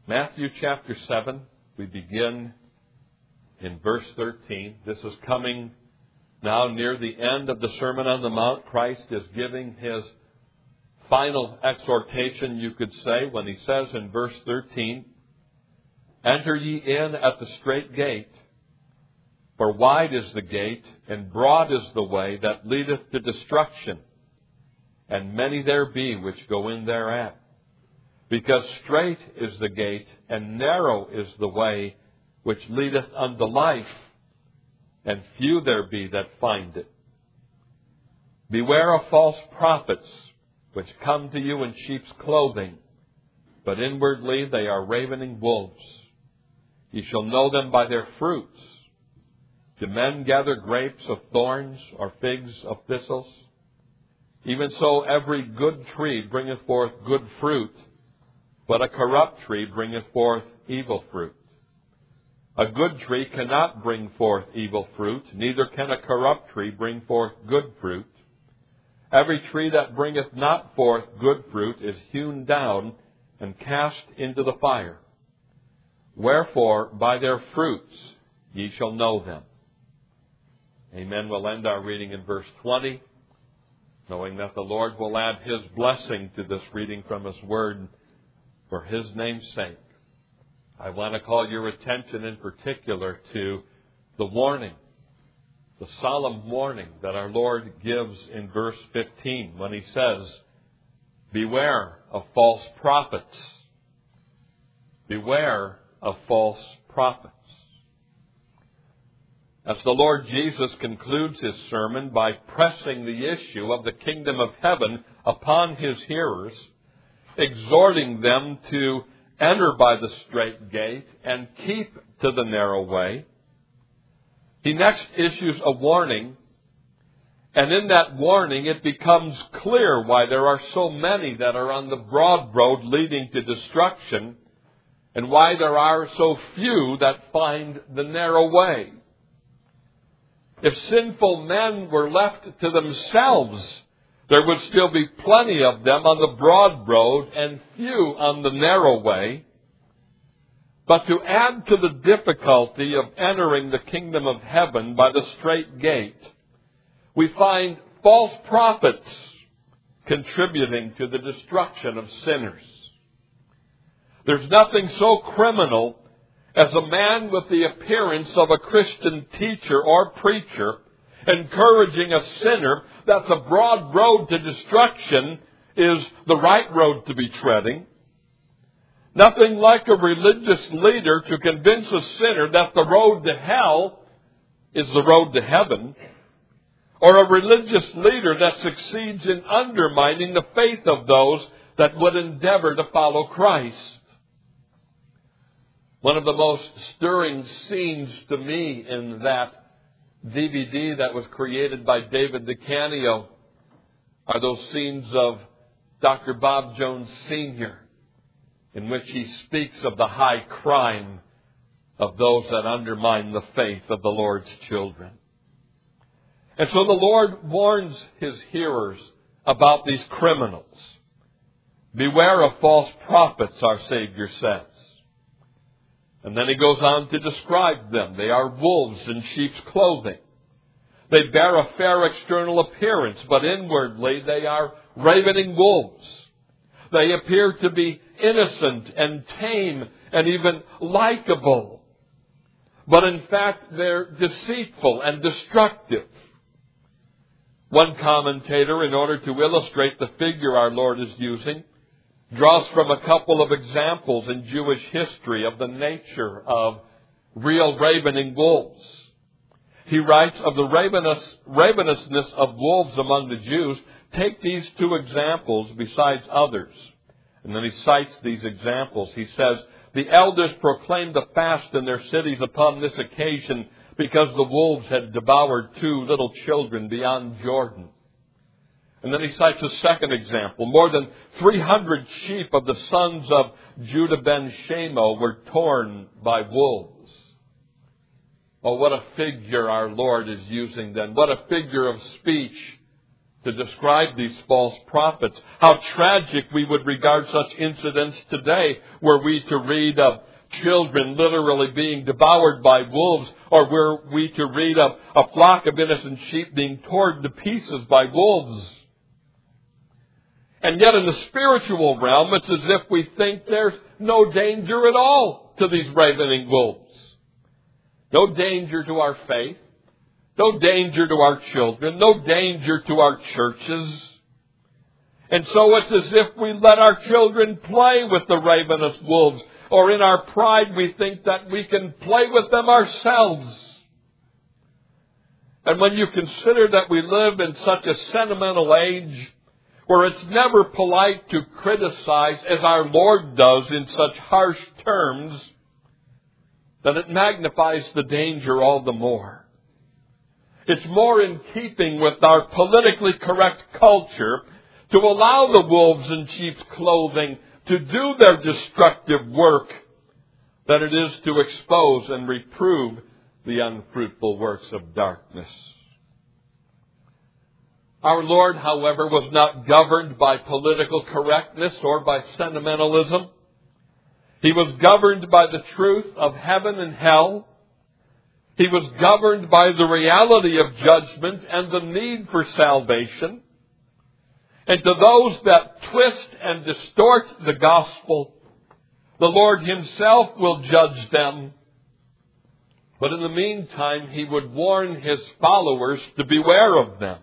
Matthew chapter 7, we begin in verse 13. This is coming now near the end of the Sermon on the Mount. Christ is giving His final exhortation, you could say, when He says in verse 13, "Enter ye in at the strait gate, for wide is the gate, and broad is the way that leadeth to destruction, and many there be which go in thereat. Because strait is the gate, and narrow is the way which leadeth unto life, and few there be that find it. Beware of false prophets, which come to you in sheep's clothing, but inwardly they are ravening wolves. Ye shall know them by their fruits. Do men gather grapes of thorns, or figs of thistles? Even so every good tree bringeth forth good fruit, but a corrupt tree bringeth forth evil fruit. A good tree cannot bring forth evil fruit, neither can a corrupt tree bring forth good fruit. Every tree that bringeth not forth good fruit is hewn down and cast into the fire. Wherefore, by their fruits ye shall know them." Amen. We'll end our reading in verse 20, knowing that the Lord will add His blessing to this reading from His Word for His name's sake. I want to call your attention in particular to the warning, the solemn warning that our Lord gives in verse 15 when He says, "Beware of false prophets." Beware of false prophets. As the Lord Jesus concludes His sermon by pressing the issue of the kingdom of heaven upon His hearers, exhorting them to enter by the strait gate and keep to the narrow way, He next issues a warning, and in that warning it becomes clear why there are so many that are on the broad road leading to destruction, and why there are so few that find the narrow way. If sinful men were left to themselves, there would still be plenty of them on the broad road and few on the narrow way. But to add to the difficulty of entering the kingdom of heaven by the strait gate, we find false prophets contributing to the destruction of sinners. There's nothing so criminal as a man with the appearance of a Christian teacher or preacher encouraging a sinner that the broad road to destruction is the right road to be treading. Nothing like a religious leader to convince a sinner that the road to hell is the road to heaven, or a religious leader that succeeds in undermining the faith of those that would endeavor to follow Christ. One of the most stirring scenes to me in that DVD that was created by David DeCanio are those scenes of Dr. Bob Jones Sr., in which he speaks of the high crime of those that undermine the faith of the Lord's children. And so the Lord warns His hearers about these criminals. Beware of false prophets, our Savior says. And then He goes on to describe them. They are wolves in sheep's clothing. They bear a fair external appearance, but inwardly they are ravening wolves. They appear to be innocent and tame and even likable. But in fact, they're deceitful and destructive. One commentator, in order to illustrate the figure our Lord is using, draws from a couple of examples in Jewish history of the nature of real ravening wolves. He writes of the ravenousness of wolves among the Jews. Take these two examples besides others. And then he cites these examples. He says, "The elders proclaimed a fast in their cities upon this occasion because the wolves had devoured 2 little children beyond Jordan." And then he cites a second example. "More than 300 sheep of the sons of Judah ben Shemo were torn by wolves." Oh, what a figure our Lord is using then. What a figure of speech to describe these false prophets. How tragic we would regard such incidents today, were we to read of children literally being devoured by wolves, or were we to read of a flock of innocent sheep being torn to pieces by wolves. And yet in the spiritual realm, it's as if we think there's no danger at all to these ravening wolves. No danger to our faith. No danger to our children. No danger to our churches. And so it's as if we let our children play with the ravenous wolves, or in our pride we think that we can play with them ourselves. And when you consider that we live in such a sentimental age, where it's never polite to criticize as our Lord does in such harsh terms, then it magnifies the danger all the more. It's more in keeping with our politically correct culture to allow the wolves in sheep's clothing to do their destructive work than it is to expose and reprove the unfruitful works of darkness. Our Lord, however, was not governed by political correctness or by sentimentalism. He was governed by the truth of heaven and hell. He was governed by the reality of judgment and the need for salvation. And to those that twist and distort the gospel, the Lord Himself will judge them. But in the meantime, He would warn His followers to beware of them.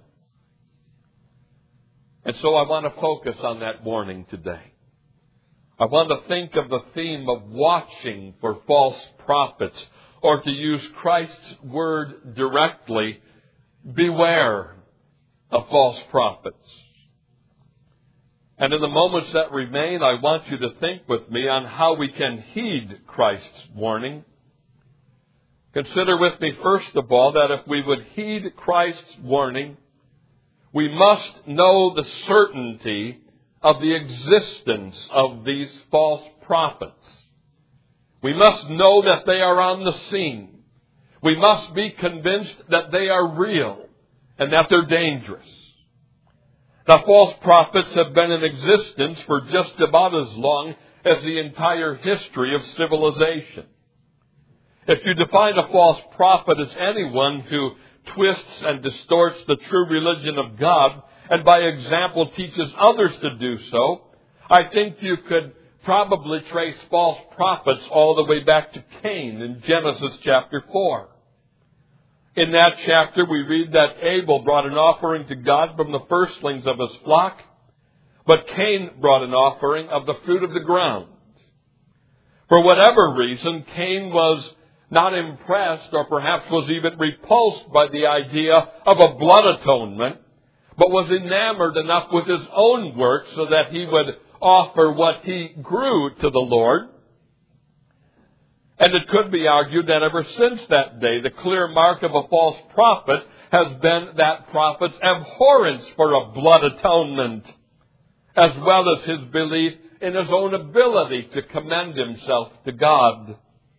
And so I want to focus on that warning today. I want to think of the theme of watching for false prophets, or to use Christ's word directly, beware of false prophets. And in the moments that remain, I want you to think with me on how we can heed Christ's warning. Consider with me, first of all, that if we would heed Christ's warning, we must know the certainty of the existence of these false prophets. We must know that they are on the scene. We must be convinced that they are real and that they're dangerous. Now, false prophets have been in existence for just about as long as the entire history of civilization. If you define a false prophet as anyone who twists and distorts the true religion of God, and by example teaches others to do so, I think you could probably trace false prophets all the way back to Cain in Genesis chapter 4. In that chapter, we read that Abel brought an offering to God from the firstlings of his flock, but Cain brought an offering of the fruit of the ground. For whatever reason, Cain was not impressed, or perhaps was even repulsed by the idea of a blood atonement, but was enamored enough with his own works so that he would offer what he grew to the Lord. And it could be argued that ever since that day, the clear mark of a false prophet has been that prophet's abhorrence for a blood atonement, as well as his belief in his own ability to commend himself to God.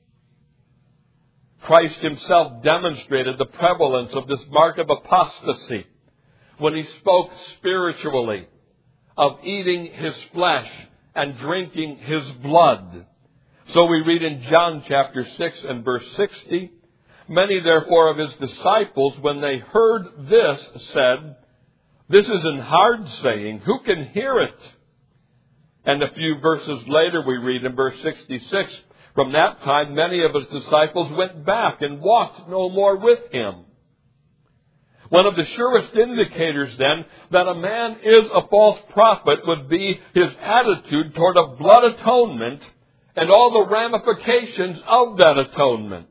Christ Himself demonstrated the prevalence of this mark of apostasy when He spoke spiritually of eating His flesh and drinking His blood. So we read in John chapter 6 and verse 60, "Many therefore of His disciples, when they heard this, said, 'This is an hard saying, who can hear it?' And a few verses later we read in verse 66, 'From that time many of His disciples went back and walked no more with Him.'" One of the surest indicators, then, that a man is a false prophet would be his attitude toward a blood atonement and all the ramifications of that atonement.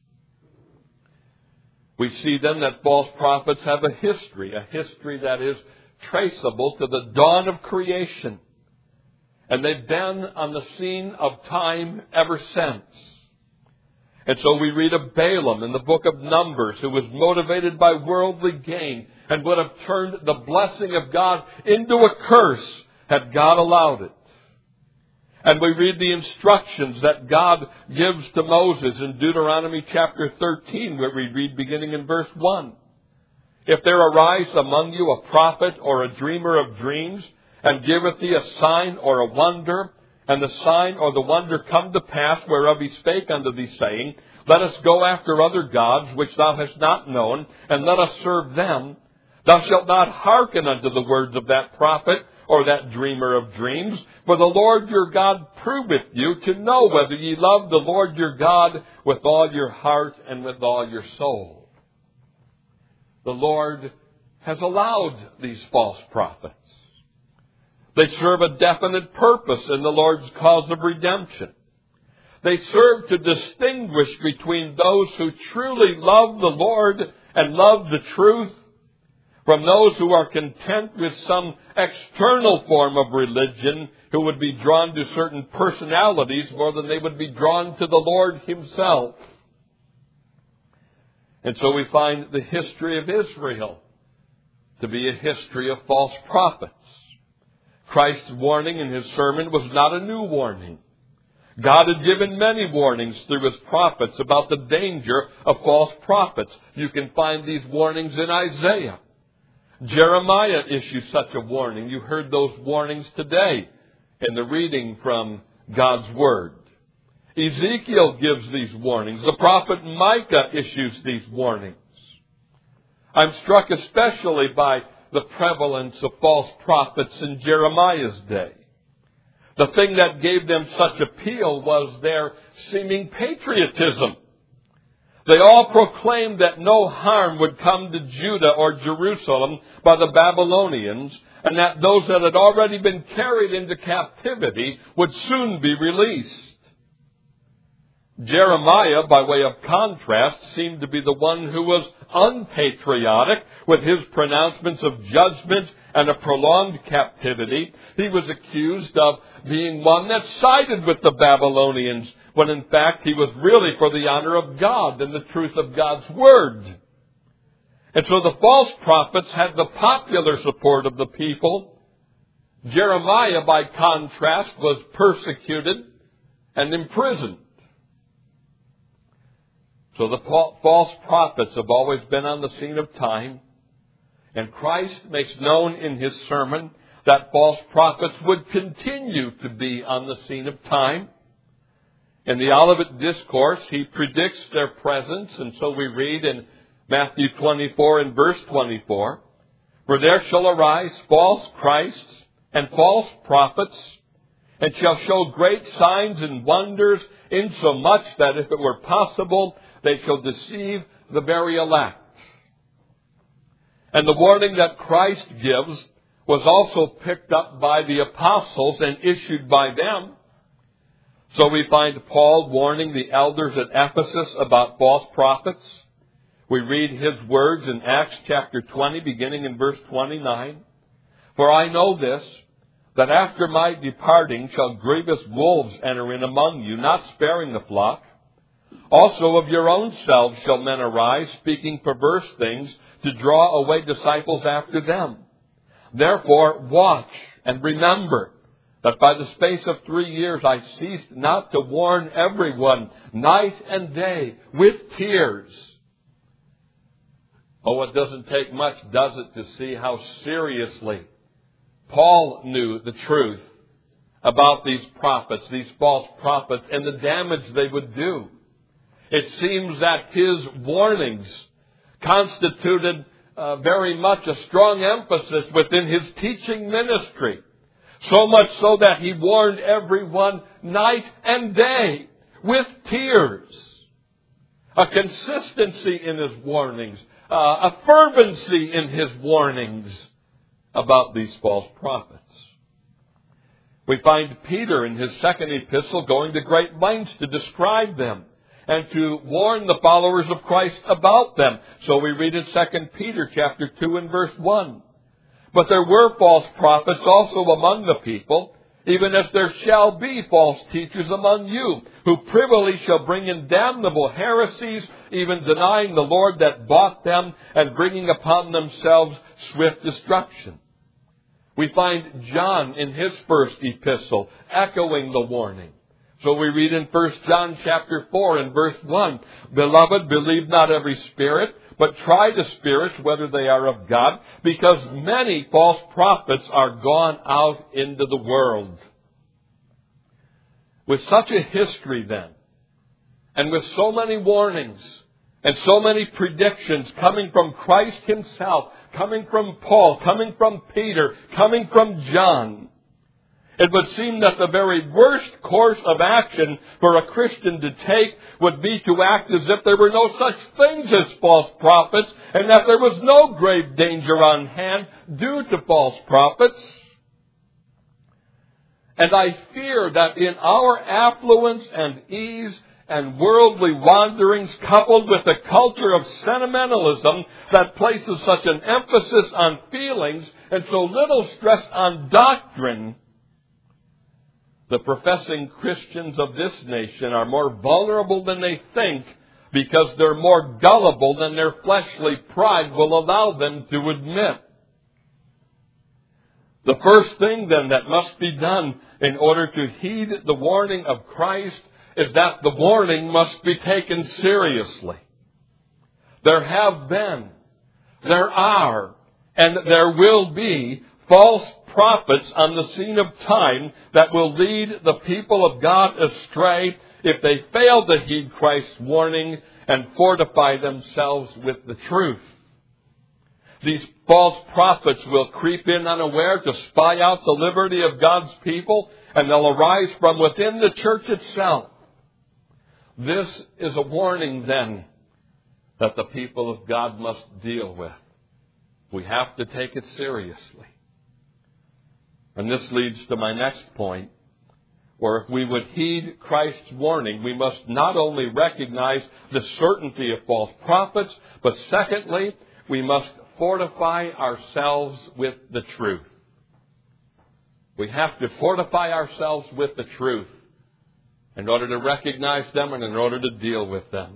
We see then that false prophets have a history that is traceable to the dawn of creation. And they've been on the scene of time ever since. And so we read of Balaam in the book of Numbers, who was motivated by worldly gain and would have turned the blessing of God into a curse had God allowed it. And we read the instructions that God gives to Moses in Deuteronomy chapter 13, where we read beginning in verse 1. If there arise among you a prophet or a dreamer of dreams, and giveth thee a sign or a wonder, and the sign or the wonder come to pass whereof he spake unto thee, saying, Let us go after other gods which thou hast not known, and let us serve them, thou shalt not hearken unto the words of that prophet or that dreamer of dreams, for the Lord your God proveth you to know whether ye love the Lord your God with all your heart and with all your soul. The Lord has allowed these false prophets. They serve a definite purpose in the Lord's cause of redemption. They serve to distinguish between those who truly love the Lord and love the truth from those who are content with some external form of religion, who would be drawn to certain personalities more than they would be drawn to the Lord Himself. And so we find the history of Israel to be a history of false prophets. Christ's warning in His sermon was not a new warning. God had given many warnings through His prophets about the danger of false prophets. You can find these warnings in Isaiah. Jeremiah issued such a warning. You heard those warnings today in the reading from God's Word. Ezekiel gives these warnings. The prophet Micah issues these warnings. I'm struck especially by the prevalence of false prophets in Jeremiah's day. The thing that gave them such appeal was their seeming patriotism. They all proclaimed that no harm would come to Judah or Jerusalem by the Babylonians, and that those that had already been carried into captivity would soon be released. Jeremiah, by way of contrast, seemed to be the one who was unpatriotic with his pronouncements of judgment and a prolonged captivity. He was accused of being one that sided with the Babylonians, when in fact he was really for the honor of God and the truth of God's Word. And so the false prophets had the popular support of the people. Jeremiah, by contrast, was persecuted and imprisoned. So the false prophets have always been on the scene of time. And Christ makes known in His sermon that false prophets would continue to be on the scene of time. In the Olivet Discourse, He predicts their presence, and so we read in Matthew 24 and verse 24, For there shall arise false Christs and false prophets, and shall show great signs and wonders, insomuch that if it were possible, they shall deceive the very elect. And the warning that Christ gives was also picked up by the apostles and issued by them. So we find Paul warning the elders at Ephesus about false prophets. We read his words in Acts chapter 20, beginning in verse 29. For I know this, that after my departing shall grievous wolves enter in among you, not sparing the flock. Also of your own selves shall men arise, speaking perverse things, to draw away disciples after them. Therefore watch and remember that by the space of 3 years I ceased not to warn everyone, night and day, with tears. Oh, it doesn't take much, does it, to see how seriously Paul knew the truth about these prophets, these false prophets, and the damage they would do. It seems that his warnings constituted very much a strong emphasis within his teaching ministry. So much so that he warned everyone night and day with tears. A consistency in his warnings, a fervency in his warnings about these false prophets. We find Peter in his second epistle going to great lengths to describe them and to warn the followers of Christ about them. So we read in 2 Peter chapter 2 and verse 1. But there were false prophets also among the people, even as there shall be false teachers among you, who privily shall bring in damnable heresies, even denying the Lord that bought them, and bringing upon themselves swift destruction. We find John in his first epistle echoing the warning. So we read in 1 John chapter 4 and verse 1, Beloved, believe not every spirit, but try the spirits whether they are of God, because many false prophets are gone out into the world. With such a history then, and with so many warnings, and so many predictions coming from Christ Himself, coming from Paul, coming from Peter, coming from John, it would seem that the very worst course of action for a Christian to take would be to act as if there were no such things as false prophets, and that there was no grave danger on hand due to false prophets. And I fear that in our affluence and ease and worldly wanderings, coupled with a culture of sentimentalism that places such an emphasis on feelings and so little stress on doctrine, the professing Christians of this nation are more vulnerable than they think, because they're more gullible than their fleshly pride will allow them to admit. The first thing, then, that must be done in order to heed the warning of Christ is that the warning must be taken seriously. There have been, there are, and there will be false prophets on the scene of time that will lead the people of God astray if they fail to heed Christ's warning and fortify themselves with the truth. These false prophets will creep in unaware to spy out the liberty of God's people, and they'll arise from within the church itself. This is a warning, then, that the people of God must deal with. We have to take it seriously. And this leads to my next point, where if we would heed Christ's warning, we must not only recognize the certainty of false prophets, but secondly, we must fortify ourselves with the truth. We have to fortify ourselves with the truth in order to recognize them and in order to deal with them.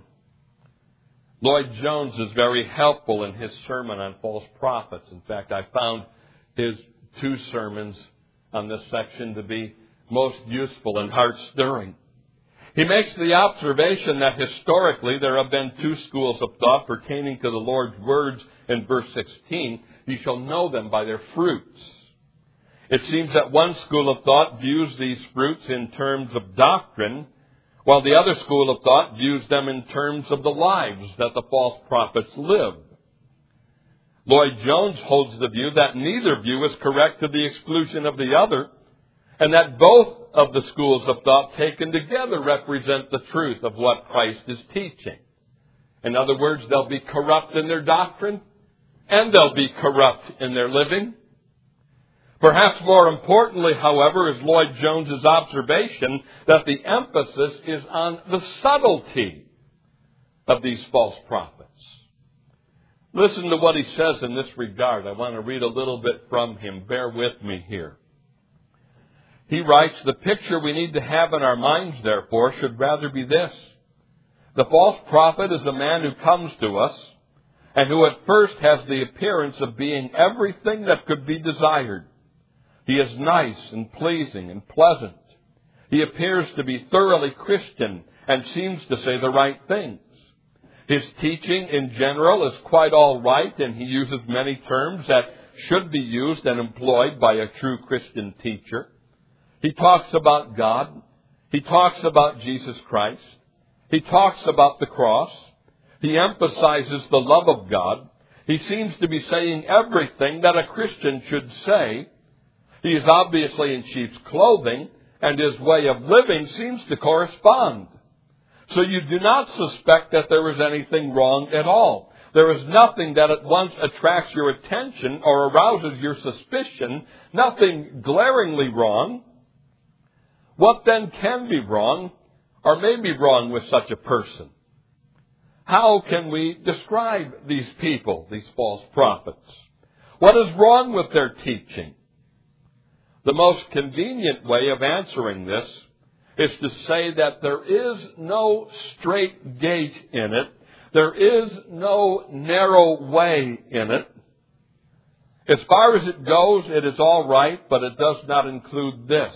Lloyd Jones is very helpful in his sermon on false prophets. In fact, I found his 2 sermons on this section to be most useful and heart-stirring. He makes the observation that historically there have been 2 schools of thought pertaining to the Lord's words in verse 16. You shall know them by their fruits. It seems that one school of thought views these fruits in terms of doctrine, while the other school of thought views them in terms of the lives that the false prophets lived. Lloyd Jones holds the view that neither view is correct to the exclusion of the other, and that both of the schools of thought taken together represent the truth of what Christ is teaching. In other words, they'll be corrupt in their doctrine, and they'll be corrupt in their living. Perhaps more importantly, however, is Lloyd Jones's observation that the emphasis is on the subtlety of these false prophets. Listen to what he says in this regard. I want to read a little bit from him. Bear with me here. He writes, "The picture we need to have in our minds, therefore, should rather be this. The false prophet is a man who comes to us, and who at first has the appearance of being everything that could be desired. He is nice and pleasing and pleasant. He appears to be thoroughly Christian and seems to say the right things. His teaching in general is quite all right, and he uses many terms that should be used and employed by a true Christian teacher. He talks about God. He talks about Jesus Christ. He talks about the cross. He emphasizes the love of God. He seems to be saying everything that a Christian should say. He is obviously in sheep's clothing, and his way of living seems to correspond. So you do not suspect that there is anything wrong at all. There is nothing that at once attracts your attention or arouses your suspicion, nothing glaringly wrong. What then can be wrong, or may be wrong with such a person? How can we describe these people, these false prophets? What is wrong with their teaching? The most convenient way of answering this is to say that there is no straight gate in it. There is no narrow way in it. As far as it goes, it is all right, but it does not include this.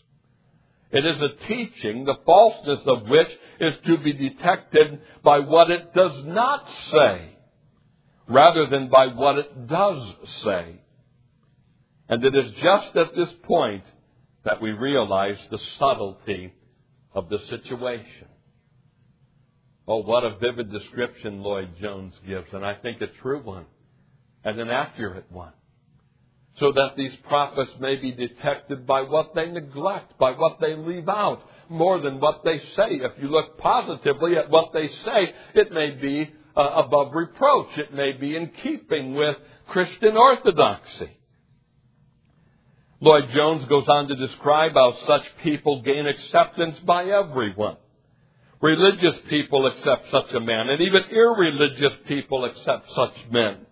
It is a teaching, the falseness of which is to be detected by what it does not say rather than by what it does say. And it is just at this point that we realize the subtlety of the situation. Oh, what a vivid description Lloyd Jones gives, and I think a true one and an accurate one. So that these prophets may be detected by what they neglect, by what they leave out, more than what they say. If you look positively at what they say, it may be above reproach. It may be in keeping with Christian orthodoxy. Lloyd Jones goes on to describe how such people gain acceptance by everyone. Religious people accept such a man, and even irreligious people accept such men.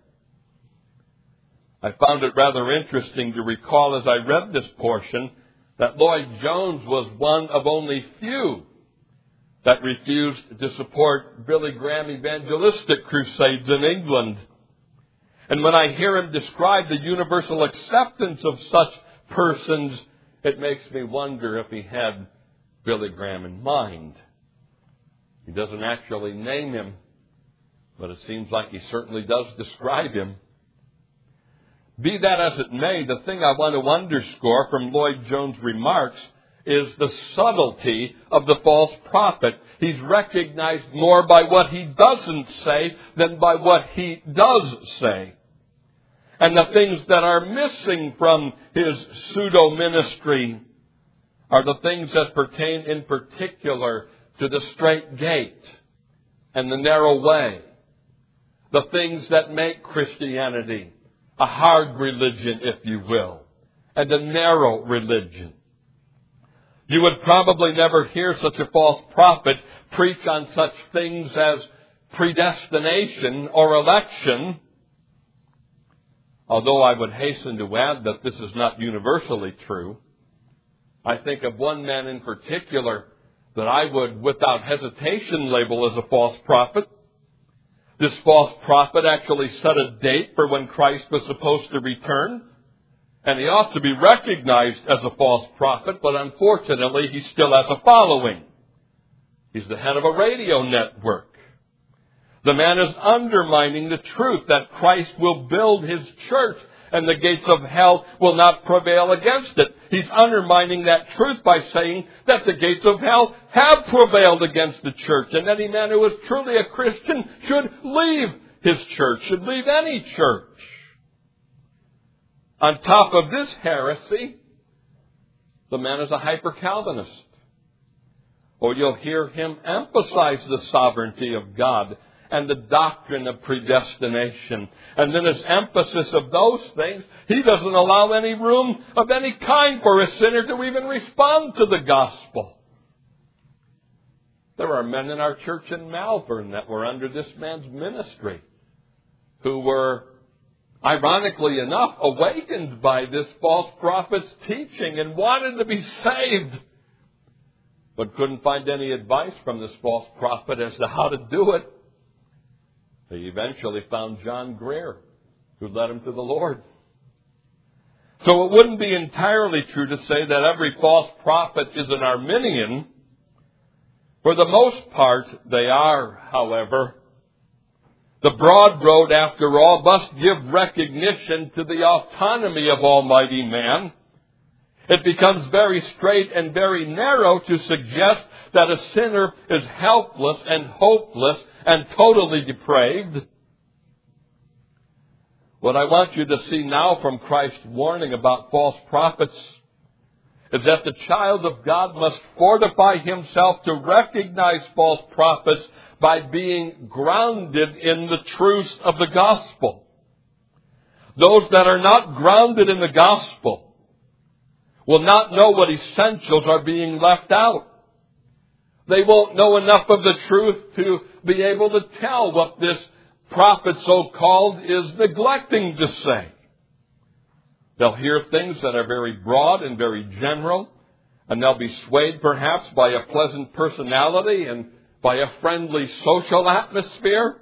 I found it rather interesting to recall as I read this portion that Lloyd Jones was one of only few that refused to support Billy Graham evangelistic crusades in England. And when I hear him describe the universal acceptance of such persons, it makes me wonder if he had Billy Graham in mind. He doesn't actually name him, but it seems like he certainly does describe him. Be that as it may, the thing I want to underscore from Lloyd Jones' remarks is the subtlety of the false prophet. He's recognized more by what he doesn't say than by what he does say. And the things that are missing from his pseudo-ministry are the things that pertain in particular to the straight gate and the narrow way. The things that make Christianity a hard religion, if you will, and a narrow religion. You would probably never hear such a false prophet preach on such things as predestination or election, although I would hasten to add that this is not universally true. I think of one man in particular that I would, without hesitation, label as a false prophet. This false prophet actually set a date for when Christ was supposed to return, and he ought to be recognized as a false prophet, but unfortunately he still has a following. He's the head of a radio network. The man is undermining the truth that Christ will build his church and the gates of hell will not prevail against it. He's undermining that truth by saying that the gates of hell have prevailed against the church, and any man who is truly a Christian should leave his church, should leave any church. On top of this heresy, the man is a hyper-Calvinist. Or you'll hear him emphasize the sovereignty of God and the doctrine of predestination. And then his emphasis of those things, he doesn't allow any room of any kind for a sinner to even respond to the gospel. There are men in our church in Malvern that were under this man's ministry who were, ironically enough, awakened by this false prophet's teaching and wanted to be saved, but couldn't find any advice from this false prophet as to how to do it. They eventually found John Greer, who led them to the Lord. So it wouldn't be entirely true to say that every false prophet is an Arminian. For the most part, they are, however. The broad road, after all, must give recognition to the autonomy of Almighty Man. It becomes very straight and very narrow to suggest that a sinner is helpless and hopeless and totally depraved. What I want you to see now from Christ's warning about false prophets is that the child of God must fortify himself to recognize false prophets by being grounded in the truths of the gospel. Those that are not grounded in the gospel will not know what essentials are being left out. They won't know enough of the truth to be able to tell what this prophet so-called is neglecting to say. They'll hear things that are very broad and very general, and they'll be swayed perhaps by a pleasant personality and by a friendly social atmosphere.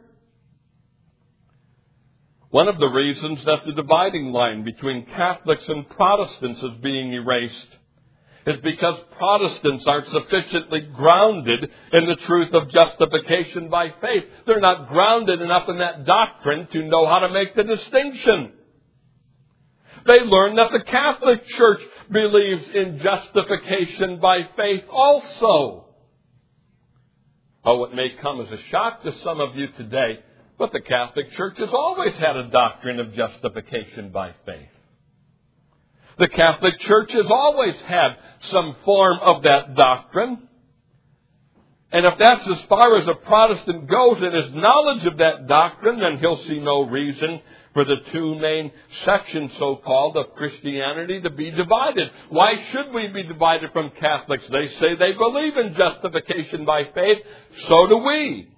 One of the reasons that the dividing line between Catholics and Protestants is being erased is because Protestants aren't sufficiently grounded in the truth of justification by faith. They're not grounded enough in that doctrine to know how to make the distinction. They learn that the Catholic Church believes in justification by faith also. Oh, it may come as a shock to some of you today, but the Catholic Church has always had a doctrine of justification by faith. The Catholic Church has always had some form of that doctrine. And if that's as far as a Protestant goes in his knowledge of that doctrine, then he'll see no reason for the two main sections, so-called, of Christianity to be divided. Why should we be divided from Catholics? They say they believe in justification by faith. So do we.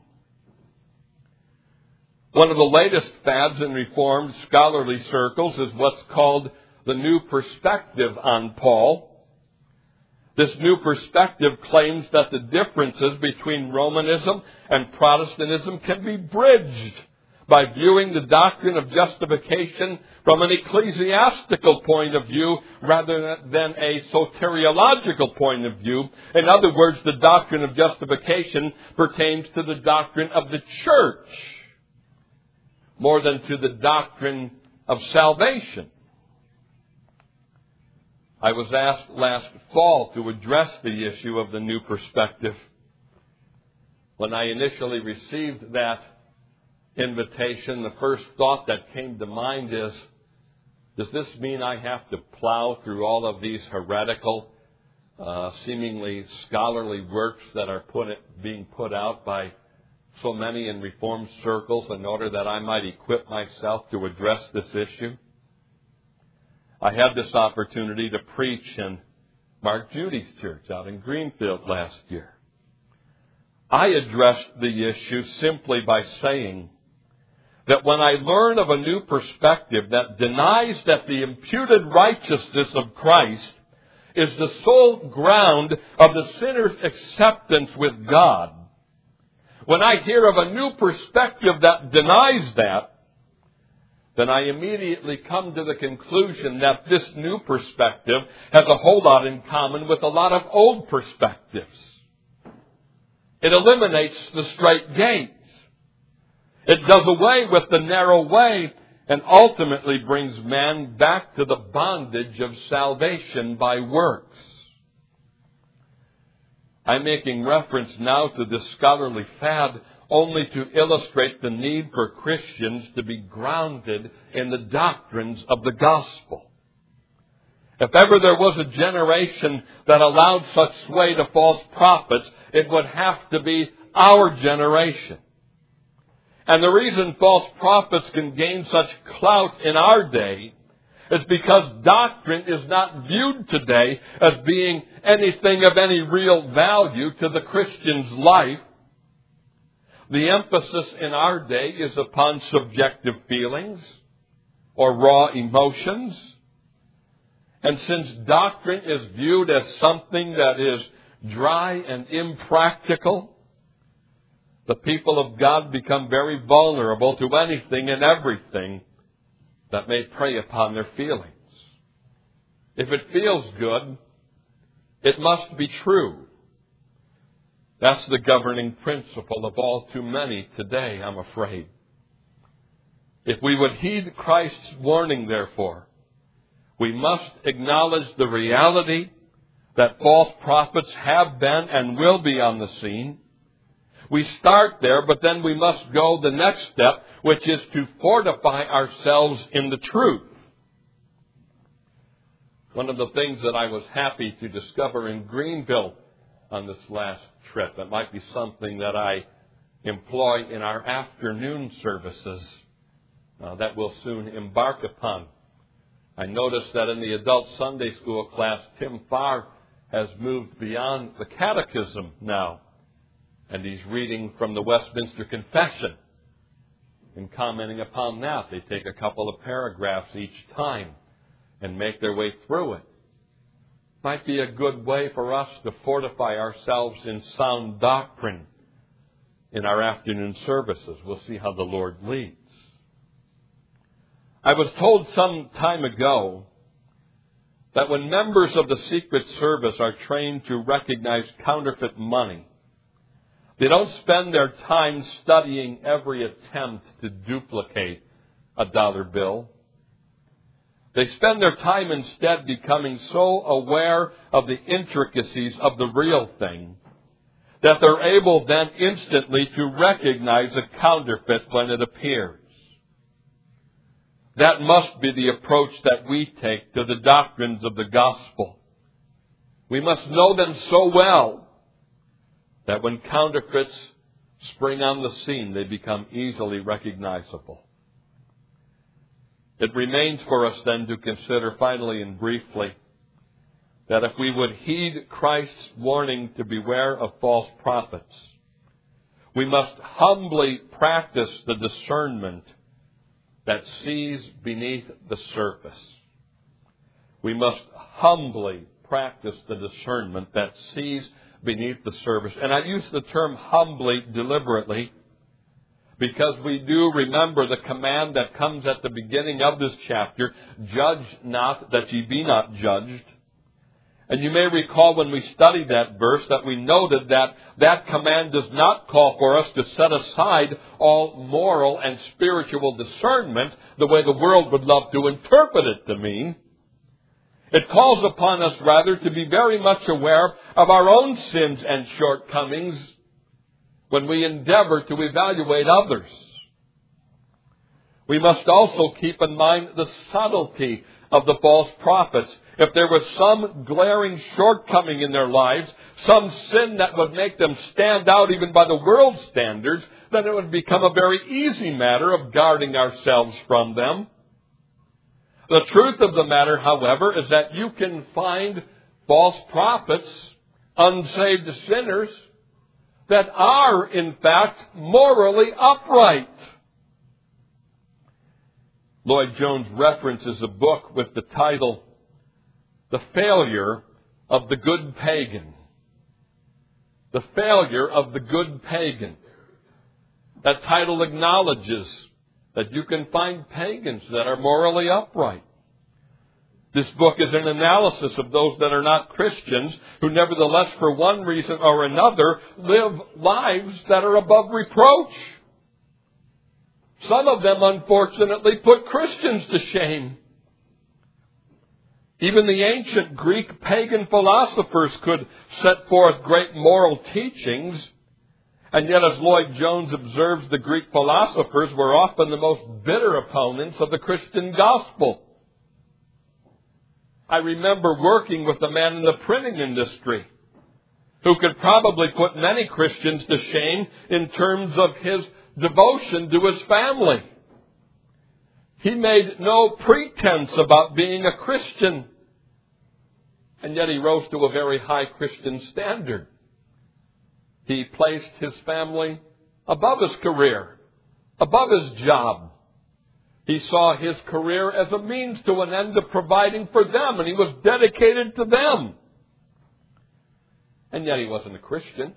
One of the latest fads in Reformed scholarly circles is what's called the New Perspective on Paul. This new perspective claims that the differences between Romanism and Protestantism can be bridged by viewing the doctrine of justification from an ecclesiastical point of view rather than a soteriological point of view. In other words, the doctrine of justification pertains to the doctrine of the church more than to the doctrine of salvation. I was asked last fall to address the issue of the new perspective. When I initially received that invitation, the first thought that came to mind is, does this mean I have to plow through all of these heretical, seemingly scholarly works that are being put out by so many in Reformed circles in order that I might equip myself to address this issue? I had this opportunity to preach in Mark Judy's church out in Greenfield last year. I addressed the issue simply by saying that when I learn of a new perspective that denies that the imputed righteousness of Christ is the sole ground of the sinner's acceptance with God, when I hear of a new perspective that denies that, then I immediately come to the conclusion that this new perspective has a whole lot in common with a lot of old perspectives. It eliminates the straight gates. It does away with the narrow way and ultimately brings man back to the bondage of salvation by works. I'm making reference now to this scholarly fad only to illustrate the need for Christians to be grounded in the doctrines of the gospel. If ever there was a generation that allowed such sway to false prophets, it would have to be our generation. And the reason false prophets can gain such clout in our day is because doctrine is not viewed today as being anything of any real value to the Christian's life. The emphasis in our day is upon subjective feelings or raw emotions. And since doctrine is viewed as something that is dry and impractical, the people of God become very vulnerable to anything and everything that may prey upon their feelings. If it feels good, it must be true. That's the governing principle of all too many today, I'm afraid. If we would heed Christ's warning, therefore, we must acknowledge the reality that false prophets have been and will be on the scene. We start there, but then we must go the next step, which is to fortify ourselves in the truth. One of the things that I was happy to discover in Greenville on this last trip, it might be something that I employ in our afternoon services that we'll soon embark upon. I noticed that in the adult Sunday school class, Tim Farr has moved beyond the catechism now. And he's reading from the Westminster Confession and commenting upon that. They take a couple of paragraphs each time and make their way through it. Might be a good way for us to fortify ourselves in sound doctrine in our afternoon services. We'll see how the Lord leads. I was told some time ago that when members of the Secret Service are trained to recognize counterfeit money, they don't spend their time studying every attempt to duplicate a dollar bill. They spend their time instead becoming so aware of the intricacies of the real thing that they're able then instantly to recognize a counterfeit when it appears. That must be the approach that we take to the doctrines of the gospel. We must know them so well that when counterfeits spring on the scene, they become easily recognizable. It remains for us then to consider finally and briefly that if we would heed Christ's warning to beware of false prophets, we must humbly practice the discernment that sees beneath the surface. We must humbly practice the discernment that sees beneath the surface. And I use the term humbly deliberately because we do remember the command that comes at the beginning of this chapter, judge not that ye be not judged. And you may recall when we studied that verse that we noted that that command does not call for us to set aside all moral and spiritual discernment the way the world would love to interpret it to mean. It calls upon us rather to be very much aware of our own sins and shortcomings when we endeavor to evaluate others. We must also keep in mind the subtlety of the false prophets. If there was some glaring shortcoming in their lives, some sin that would make them stand out even by the world's standards, then it would become a very easy matter of guarding ourselves from them. The truth of the matter, however, is that you can find false prophets, unsaved sinners, that are, in fact, morally upright. Lloyd Jones references a book with the title, The Failure of the Good Pagan. The Failure of the Good Pagan. That title acknowledges that you can find pagans that are morally upright. This book is an analysis of those that are not Christians, who nevertheless, for one reason or another, live lives that are above reproach. Some of them, unfortunately, put Christians to shame. Even the ancient Greek pagan philosophers could set forth great moral teachings, and yet, as Lloyd Jones observes, the Greek philosophers were often the most bitter opponents of the Christian gospel. I remember working with a man in the printing industry who could probably put many Christians to shame in terms of his devotion to his family. He made no pretense about being a Christian, and yet he rose to a very high Christian standard. He placed his family above his career, above his job. He saw his career as a means to an end of providing for them, and he was dedicated to them. And yet he wasn't a Christian.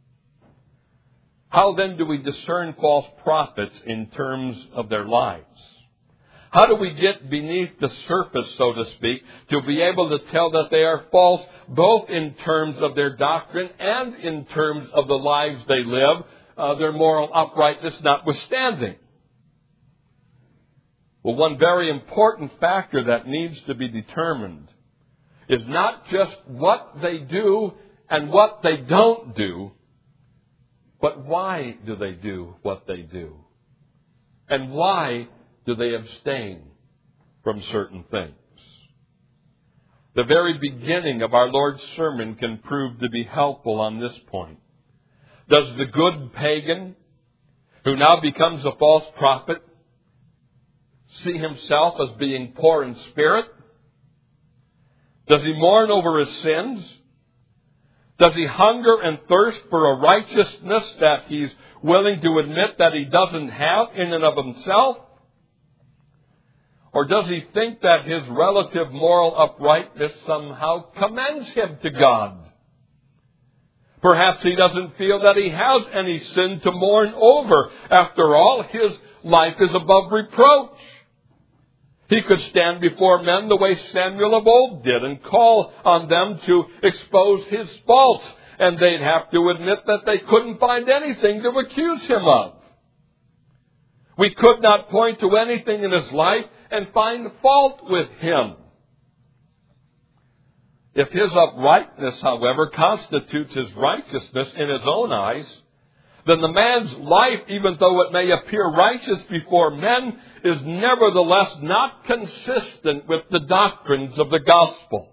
How then do we discern false prophets in terms of their lives? How do we get beneath the surface, so to speak, to be able to tell that they are false, both in terms of their doctrine and in terms of the lives they live, their moral uprightness notwithstanding? Well, one very important factor that needs to be determined is not just what they do and what they don't do, but why do they do what they do? And why do they abstain from certain things? The very beginning of our Lord's sermon can prove to be helpful on this point. Does the good pagan, who now becomes a false prophet, see himself as being poor in spirit? Does he mourn over his sins? Does he hunger and thirst for a righteousness that he's willing to admit that he doesn't have in and of himself? Or does he think that his relative moral uprightness somehow commends him to God? Perhaps he doesn't feel that he has any sin to mourn over. After all, his life is above reproach. He could stand before men the way Samuel of old did and call on them to expose his faults. And they'd have to admit that they couldn't find anything to accuse him of. We could not point to anything in his life and find fault with him. If his uprightness, however, constitutes his righteousness in his own eyes, then the man's life, even though it may appear righteous before men, is nevertheless not consistent with the doctrines of the gospel.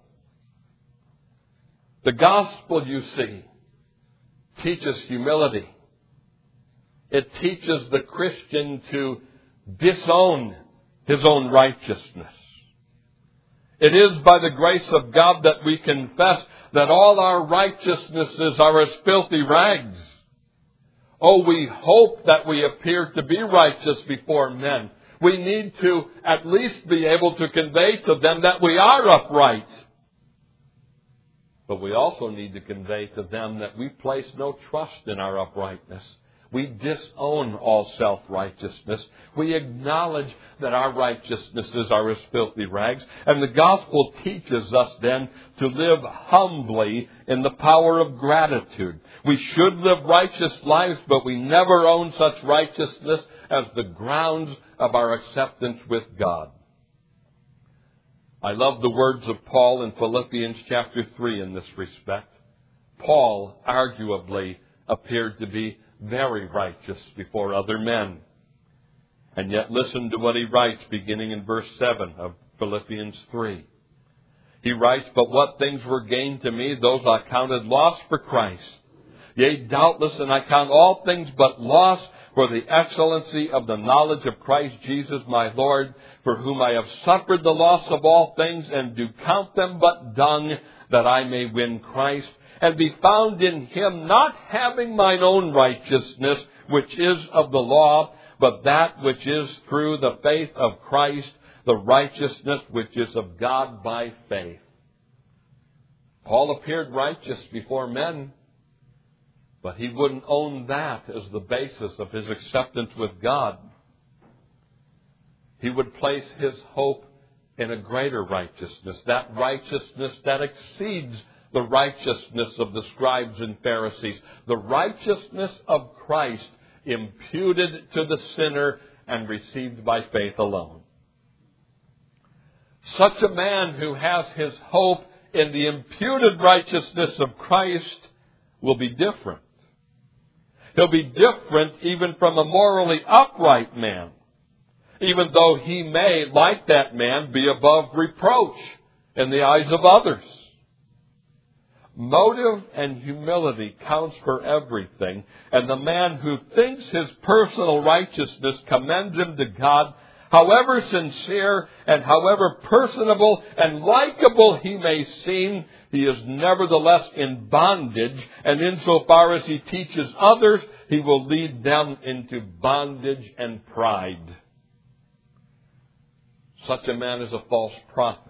The gospel, you see, teaches humility. It teaches the Christian to disown his own righteousness. It is by the grace of God that we confess that all our righteousnesses are as filthy rags. Oh, we hope that we appear to be righteous before men. We need to at least be able to convey to them that we are upright. But we also need to convey to them that we place no trust in our uprightness. We disown all self-righteousness. We acknowledge that our righteousnesses are as filthy rags. And the gospel teaches us then to live humbly in the power of gratitude. We should live righteous lives, but we never own such righteousness as the grounds of our acceptance with God. I love the words of Paul in Philippians chapter 3 in this respect. Paul arguably appeared to be very righteous before other men. And yet listen to what he writes beginning in verse 7 of Philippians 3. He writes, "But what things were gained to me, those I counted loss for Christ. Yea, doubtless, and I count all things but loss for the excellency of the knowledge of Christ Jesus my Lord, for whom I have suffered the loss of all things, and do count them but dung, that I may win Christ, and be found in him, not having mine own righteousness, which is of the law, but that which is through the faith of Christ, the righteousness which is of God by faith." Paul appeared righteous before men, but he wouldn't own that as the basis of his acceptance with God. He would place his hope in a greater righteousness, that righteousness that exceeds the righteousness of the scribes and Pharisees, the righteousness of Christ imputed to the sinner and received by faith alone. Such a man who has his hope in the imputed righteousness of Christ will be different. He'll be different even from a morally upright man, even though he may, like that man, be above reproach in the eyes of others. Motive and humility counts for everything, and the man who thinks his personal righteousness commends him to God, however sincere and however personable and likable he may seem, he is nevertheless in bondage, and insofar as he teaches others, he will lead them into bondage and pride. Such a man is a false prophet.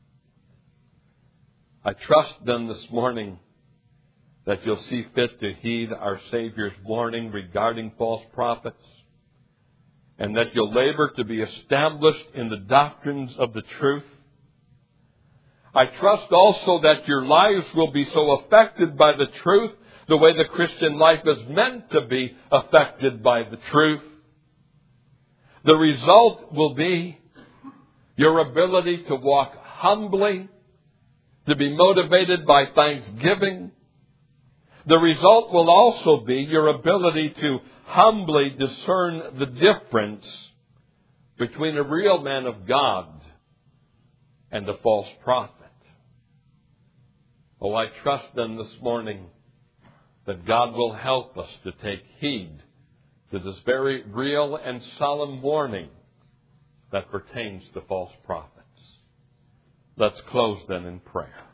I trust then this morning that you'll see fit to heed our Savior's warning regarding false prophets, and that you'll labor to be established in the doctrines of the truth. I trust also that your lives will be so affected by the truth, the way the Christian life is meant to be affected by the truth. The result will be your ability to walk humbly, to be motivated by thanksgiving. The result will also be your ability to humbly discern the difference between a real man of God and a false prophet. Oh, I trust then this morning that God will help us to take heed to this very real and solemn warning that pertains to false prophets. Let's close then in prayer.